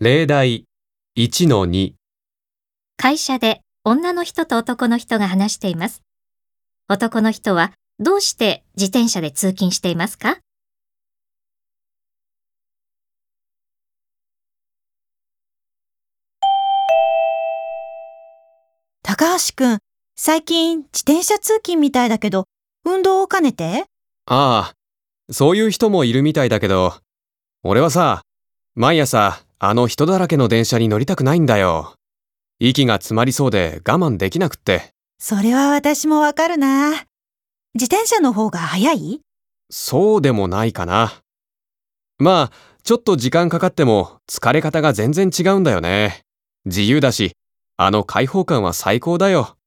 例題 1-2。 会社で女の人と男の人が話しています。男の人はどうして自転車で通勤していますか？ 高橋くん、最近自転車通勤みたいだけど、運動を兼ねて？ ああ、そういう人もいるみたいだけど、俺はさ、毎朝あの人だらけの電車に乗りたくないんだよ。息が詰まりそうで我慢できなくって。 それは私もわかるな。自転車の方が早い？ そうでもないかな。まあ、ちょっと時間かかっても疲れ方が全然違うんだよね。自由だし、あの開放感は最高だよ。